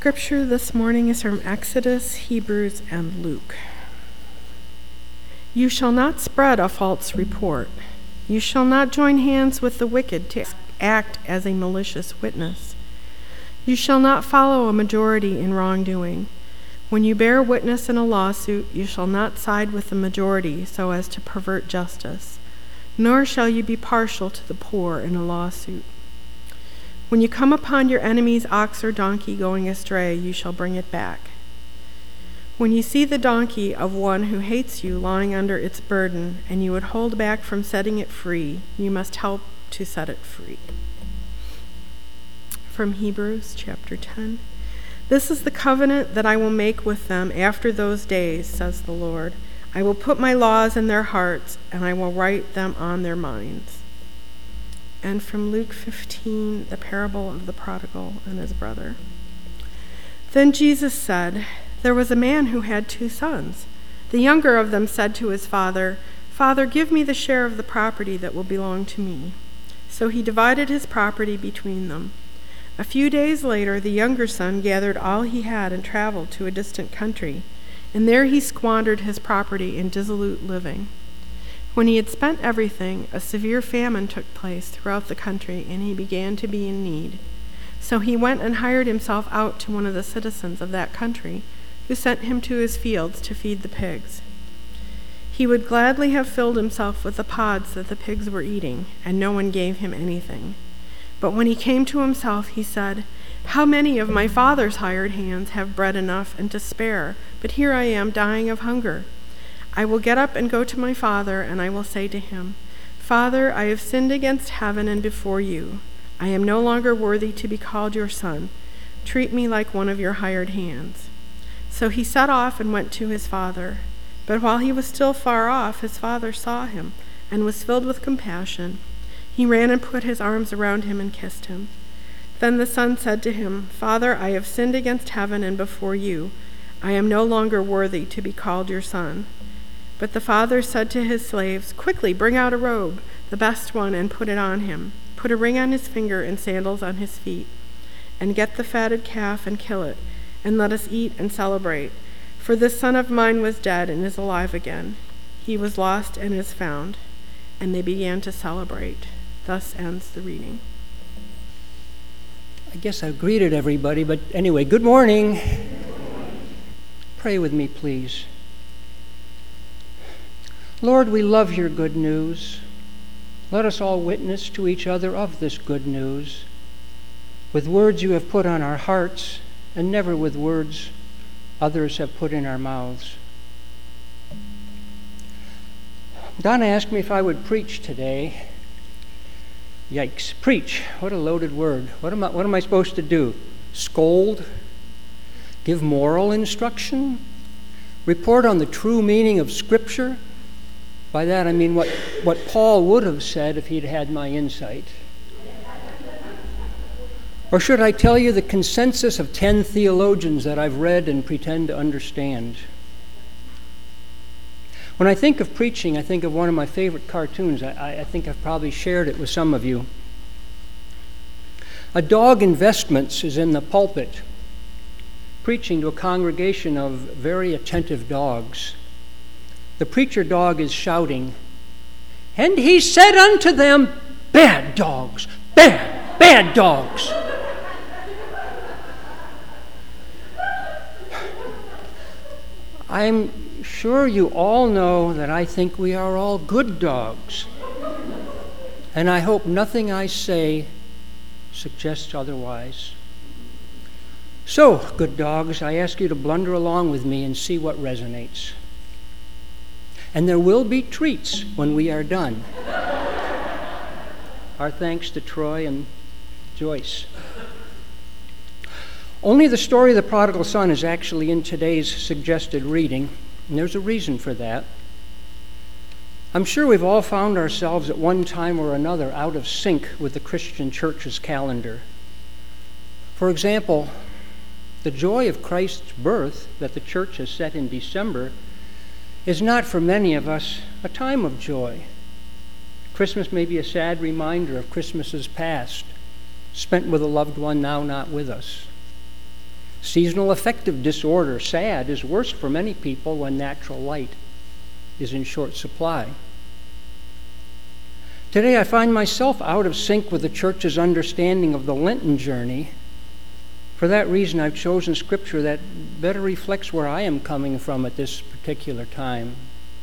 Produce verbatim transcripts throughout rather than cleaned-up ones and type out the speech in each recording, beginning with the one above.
scripture this morning is from Exodus, Hebrews, and Luke. You shall not spread a false report. You shall not join hands with the wicked to act as a malicious witness. You shall not follow a majority in wrongdoing. When you bear witness in a lawsuit, you shall not side with the majority so as to pervert justice, nor shall you be partial to the poor in a lawsuit. When you come upon your enemy's ox or donkey going astray, you shall bring it back. When you see the donkey of one who hates you lying under its burden, and you would hold back from setting it free, you must help to set it free. From Hebrews chapter ten. This is the covenant that I will make with them after those days, says the Lord. I will put my laws in their hearts, and I will write them on their minds. And from Luke fifteen, the parable of the prodigal and his brother. Then Jesus said, there was a man who had two sons. The younger of them said to his father, Father, give me the share of the property that will belong to me. So he divided his property between them. A few days later, the younger son gathered all he had and traveled to a distant country, and there he squandered his property in dissolute living. When he had spent everything, a severe famine took place throughout the country, and he began to be in need. So he went and hired himself out to one of the citizens of that country, who sent him to his fields to feed the pigs. He would gladly have filled himself with the pods that the pigs were eating, and no one gave him anything. But when he came to himself, he said, How many of my father's hired hands have bread enough and to spare, but here I am dying of hunger. I will get up and go to my father, and I will say to him, Father, I have sinned against heaven and before you. I am no longer worthy to be called your son. Treat me like one of your hired hands. So he set off and went to his father. But while he was still far off, his father saw him and was filled with compassion. He ran and put his arms around him and kissed him. Then the son said to him, Father, I have sinned against heaven and before you. I am no longer worthy to be called your son. But the father said to his slaves, Quickly, bring out a robe, the best one, and put it on him. Put a ring on his finger and sandals on his feet. And get the fatted calf and kill it, and let us eat and celebrate. For this son of mine was dead and is alive again. He was lost and is found. And they began to celebrate. Thus ends the reading. I guess I've greeted everybody, but anyway, good morning. Pray with me, please. Lord, we love your good news. Let us all witness to each other of this good news with words you have put on our hearts and never with words others have put in our mouths. Donna asked me if I would preach today. Yikes. Preach. What a loaded word. What am I, what am I supposed to do? Scold? Give moral instruction? Report on the true meaning of Scripture? By that I mean what, what Paul would have said if he'd had my insight. Or should I tell you the consensus of ten theologians that I've read and pretend to understand? When I think of preaching, I think of one of my favorite cartoons. I, I think I've probably shared it with some of you. A dog in vestments is in the pulpit, preaching to a congregation of very attentive dogs. The preacher dog is shouting, and he said unto them, Bad dogs, bad, bad dogs. I'm sure you all know that I think we are all good dogs, and I hope nothing I say suggests otherwise. So, good dogs, I ask you to blunder along with me and see what resonates. And there will be treats when we are done. Our thanks to Troy and Joyce. Only the story of the prodigal son is actually in today's suggested reading, and there's a reason for that. I'm sure we've all found ourselves at one time or another out of sync with the Christian church's calendar. For example, the joy of Christ's birth that the church has set in December is not for many of us a time of joy. Christmas may be a sad reminder of Christmases past, spent with a loved one now not with us. Seasonal affective disorder, SAD, is worse for many people when natural light is in short supply. Today I find myself out of sync with the church's understanding of the Lenten journey. For that reason, I've chosen scripture that better reflects where I am coming from at this particular time.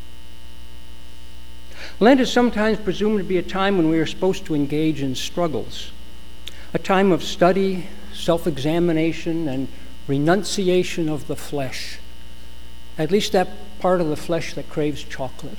Lent is sometimes presumed to be a time when we are supposed to engage in struggles, a time of study, self-examination, and renunciation of the flesh, at least that part of the flesh that craves chocolate.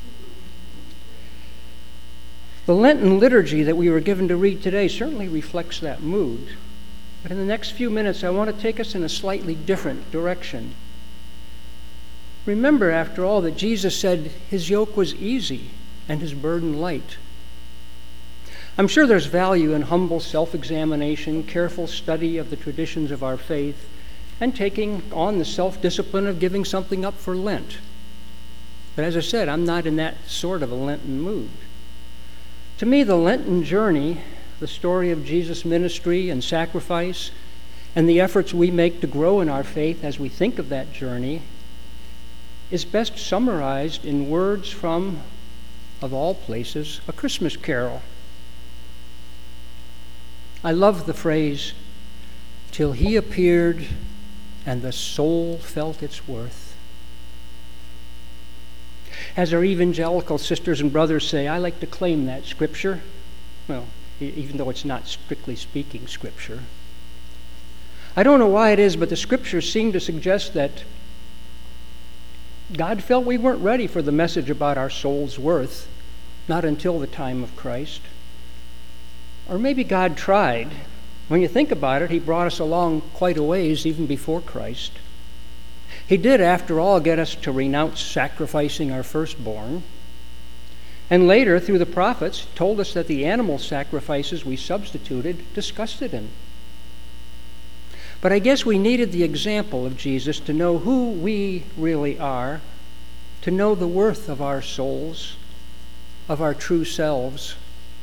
The Lenten liturgy that we were given to read today certainly reflects that mood. But in the next few minutes, I want to take us in a slightly different direction. Remember, after all, that Jesus said his yoke was easy and his burden light. I'm sure there's value in humble self-examination, careful study of the traditions of our faith, and taking on the self-discipline of giving something up for Lent. But as I said, I'm not in that sort of a Lenten mood. To me, the Lenten journey, the story of Jesus' ministry and sacrifice, and the efforts we make to grow in our faith as we think of that journey, is best summarized in words from, of all places, A Christmas Carol. I love the phrase, "Till he appeared and the soul felt its worth." As our evangelical sisters and brothers say, I like to claim that scripture. Well, even though it's not strictly speaking scripture. I don't know why it is, but the scriptures seem to suggest that God felt we weren't ready for the message about our soul's worth, not until the time of Christ. Or maybe God tried. When you think about it, he brought us along quite a ways even before Christ. He did, after all, get us to renounce sacrificing our firstborn. And later, through the prophets, told us that the animal sacrifices we substituted disgusted him. But I guess we needed the example of Jesus to know who we really are, to know the worth of our souls, of our true selves.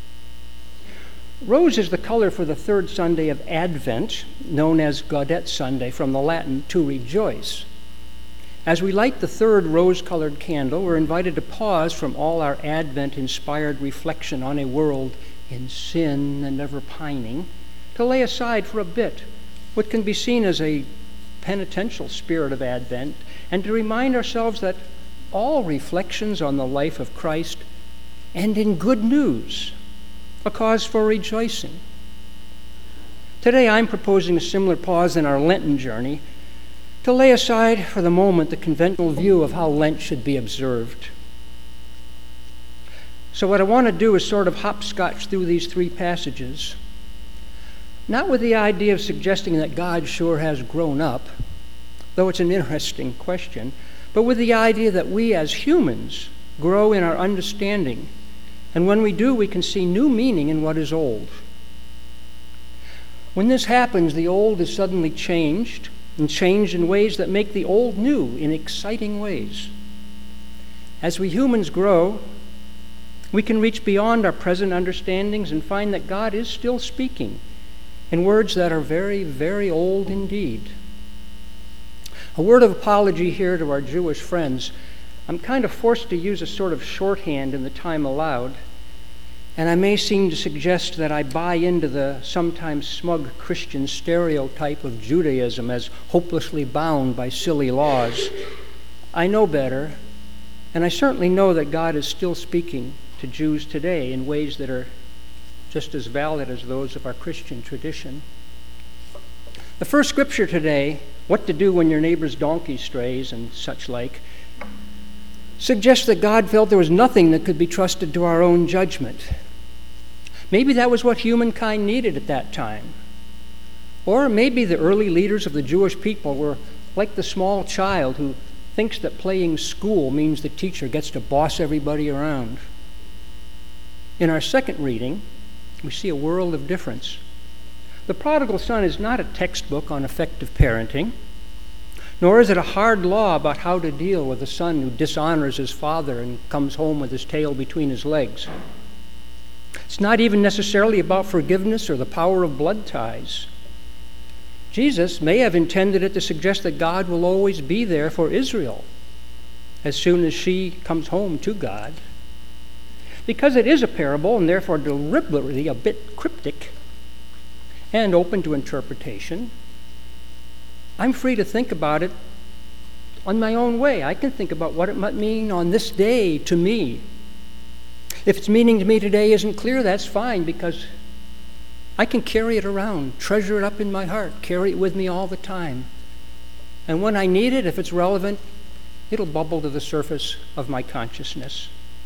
Rose is the color for the third Sunday of Advent, known as Gaudete Sunday, from the Latin to rejoice. As we light the third rose-colored candle, we're invited to pause from all our Advent-inspired reflection on a world in sin and ever pining, to lay aside for a bit what can be seen as a penitential spirit of Advent, and to remind ourselves that all reflections on the life of Christ end in good news, a cause for rejoicing. Today I'm proposing a similar pause in our Lenten journey to lay aside for the moment the conventional view of how Lent should be observed. So what I want to do is sort of hopscotch through these three passages, not with the idea of suggesting that God sure has grown up, though it's an interesting question, but with the idea that we as humans grow in our understanding, and when we do, we can see new meaning in what is old. When this happens, the old is suddenly changed, and changed in ways that make the old new in exciting ways. As we humans grow, we can reach beyond our present understandings and find that God is still speaking in words that are very, very old indeed. A word of apology here to our Jewish friends. I'm kind of forced to use a sort of shorthand in the time allowed, and I may seem to suggest that I buy into the sometimes smug Christian stereotype of Judaism as hopelessly bound by silly laws. I know better, and I certainly know that God is still speaking to Jews today in ways that are just as valid as those of our Christian tradition. The first scripture today, what to do when your neighbor's donkey strays and such like, suggests that God felt there was nothing that could be trusted to our own judgment. Maybe that was what humankind needed at that time. Or maybe the early leaders of the Jewish people were like the small child who thinks that playing school means the teacher gets to boss everybody around. In our second reading, we see a world of difference. The prodigal son is not a textbook on effective parenting, nor is it a hard law about how to deal with a son who dishonors his father and comes home with his tail between his legs. It's not even necessarily about forgiveness or the power of blood ties. Jesus may have intended it to suggest that God will always be there for Israel as soon as she comes home to God. Because it is a parable and therefore deliberately a bit cryptic and open to interpretation, I'm free to think about it on my own way. I can think about what it might mean on this day to me. If its meaning to me today isn't clear, that's fine, because I can carry it around, treasure it up in my heart, carry it with me all the time. And when I need it, if it's relevant, it'll bubble to the surface of my consciousness.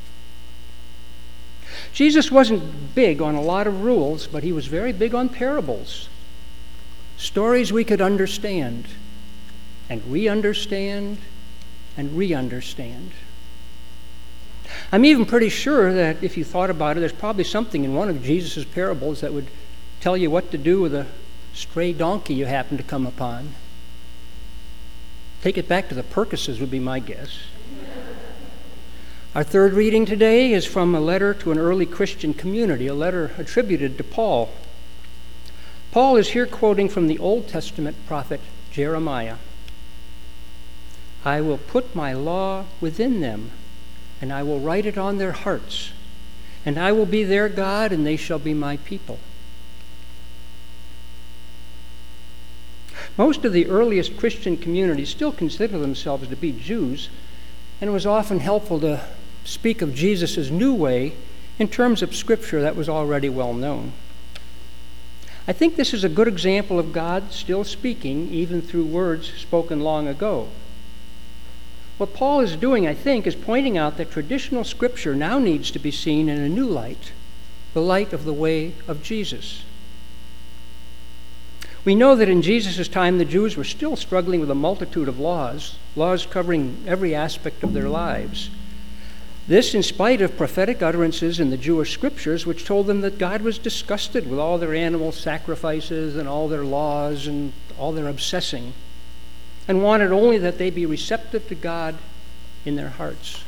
Jesus wasn't big on a lot of rules, but he was very big on parables. Stories we could understand, and re-understand, and re-understand. I'm even pretty sure that if you thought about it, there's probably something in one of Jesus' parables that would tell you what to do with a stray donkey you happen to come upon. Take it back to the Perkises would be my guess. Our third reading today is from a letter to an early Christian community, a letter attributed to Paul. Paul is here quoting from the Old Testament prophet Jeremiah. I will put my law within them, and I will write it on their hearts, and I will be their God, and they shall be my people. Most of the earliest Christian communities still consider themselves to be Jews, and it was often helpful to speak of Jesus' new way in terms of Scripture that was already well known. I think this is a good example of God still speaking, even through words spoken long ago. What Paul is doing, I think, is pointing out that traditional Scripture now needs to be seen in a new light, the light of the way of Jesus. We know that in Jesus' time, the Jews were still struggling with a multitude of laws, laws covering every aspect of their lives. This in spite of prophetic utterances in the Jewish scriptures which told them that God was disgusted with all their animal sacrifices and all their laws and all their obsessing, and wanted only that they be receptive to God in their hearts.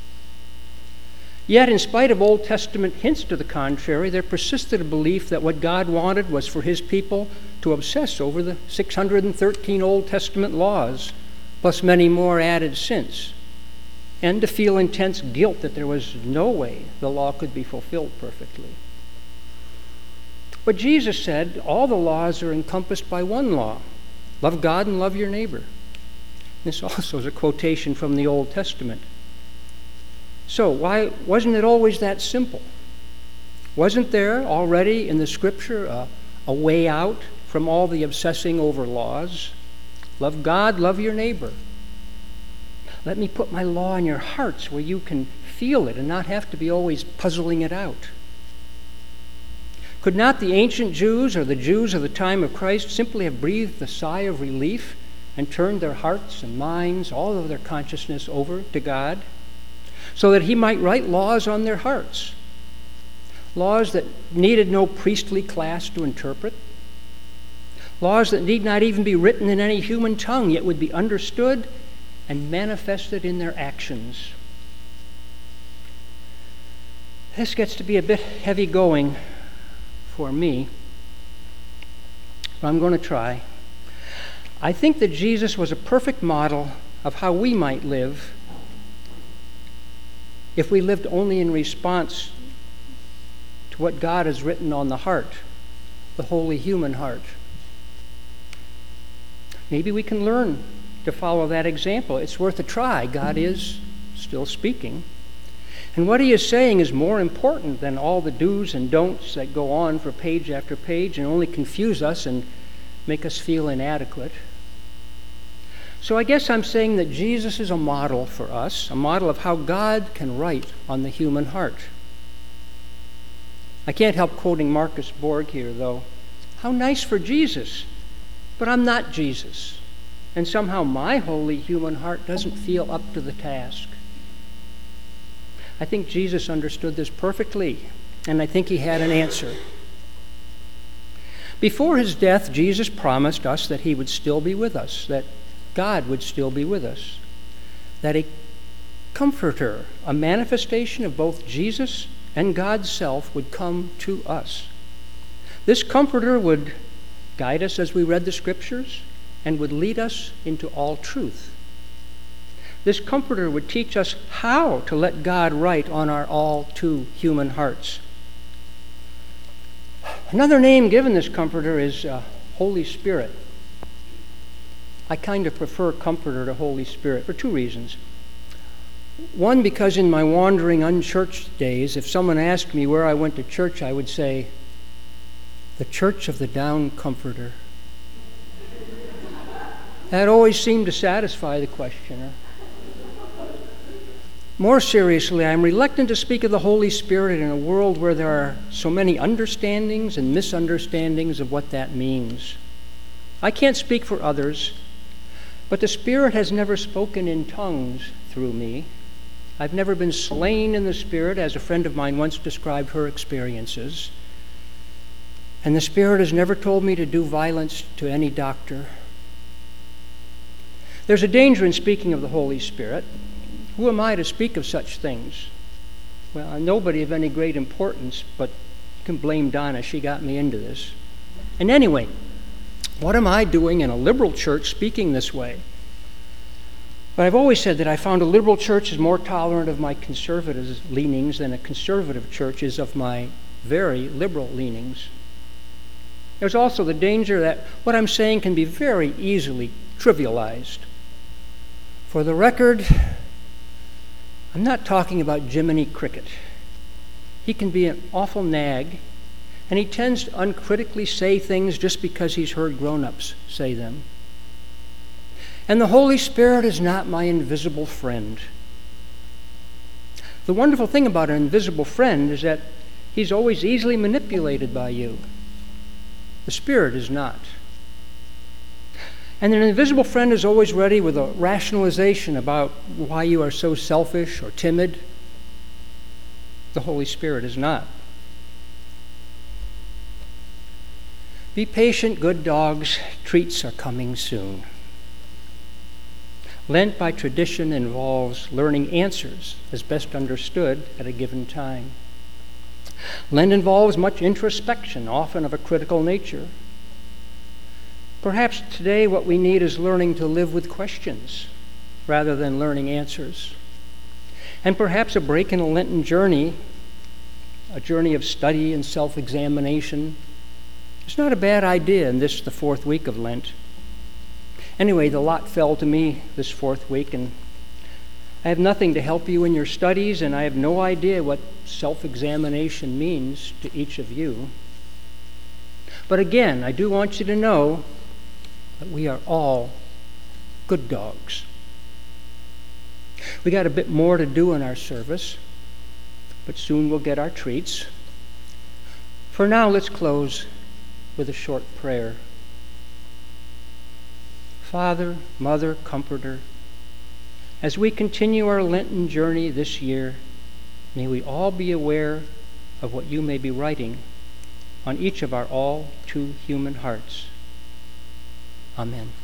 Yet, in spite of Old Testament hints to the contrary, there persisted a belief that what God wanted was for his people to obsess over the six hundred thirteen Old Testament laws, plus many more added since, and to feel intense guilt that there was no way the law could be fulfilled perfectly. But Jesus said all the laws are encompassed by one law: love God and love your neighbor. This also is a quotation from the Old Testament. So why wasn't it always that simple? Wasn't there already in the Scripture a, a way out from all the obsessing over laws? Love God, love your neighbor. Let me put my law in your hearts where you can feel it and not have to be always puzzling it out. Could not the ancient Jews or the Jews of the time of Christ simply have breathed a sigh of relief and turned their hearts and minds, all of their consciousness, over to God, so that he might write laws on their hearts? Laws that needed no priestly class to interpret. Laws that need not even be written in any human tongue, yet would be understood and manifested in their actions. This gets to be a bit heavy going for me, but I'm going to try. I think that Jesus was a perfect model of how we might live if we lived only in response to what God has written on the heart, the holy human heart. Maybe we can learn to follow that example. It's worth a try. God is still speaking. And what he is saying is more important than all the do's and don'ts that go on for page after page and only confuse us and make us feel inadequate. So I guess I'm saying that Jesus is a model for us, a model of how God can write on the human heart. I can't help quoting Marcus Borg here, though. How nice for Jesus, but I'm not Jesus. And somehow my holy human heart doesn't feel up to the task. I think Jesus understood this perfectly, and I think he had an answer. Before his death, Jesus promised us that he would still be with us, that God would still be with us, that a comforter, a manifestation of both Jesus and God's self, would come to us. This comforter would guide us as we read the Scriptures, and would lead us into all truth. This Comforter would teach us how to let God write on our all too human hearts. Another name given this Comforter is uh, Holy Spirit. I kind of prefer Comforter to Holy Spirit for two reasons. One, because in my wandering unchurched days, if someone asked me where I went to church, I would say, the Church of the Down Comforter. That always seemed to satisfy the questioner. More seriously, I'm reluctant to speak of the Holy Spirit in a world where there are so many understandings and misunderstandings of what that means. I can't speak for others, but the Spirit has never spoken in tongues through me. I've never been slain in the Spirit, as a friend of mine once described her experiences. And the Spirit has never told me to do violence to any doctor. There's a danger in speaking of the Holy Spirit. Who am I to speak of such things? Well, nobody of any great importance, but you can blame Donna. She got me into this. And anyway, what am I doing in a liberal church speaking this way? But I've always said that I found a liberal church is more tolerant of my conservative leanings than a conservative church is of my very liberal leanings. There's also the danger that what I'm saying can be very easily trivialized. For the record, I'm not talking about Jiminy Cricket. He can be an awful nag, and he tends to uncritically say things just because he's heard grown-ups say them. And the Holy Spirit is not my invisible friend. The wonderful thing about an invisible friend is that he's always easily manipulated by you. The Spirit is not. And an invisible friend is always ready with a rationalization about why you are so selfish or timid. The Holy Spirit is not. Be patient, good dogs. Treats are coming soon. Lent by tradition involves learning answers as best understood at a given time. Lent involves much introspection, often of a critical nature. Perhaps today what we need is learning to live with questions rather than learning answers. And perhaps a break in a Lenten journey, a journey of study and self-examination, is not a bad idea in this, the fourth week of Lent. Anyway, the lot fell to me this fourth week, and I have nothing to help you in your studies, and I have no idea what self-examination means to each of you. But again, I do want you to know that we are all good dogs. We got a bit more to do in our service, but soon we'll get our treats. For now, let's close with a short prayer. Father, Mother, Comforter, as we continue our Lenten journey this year, may we all be aware of what you may be writing on each of our all too human hearts. Amen.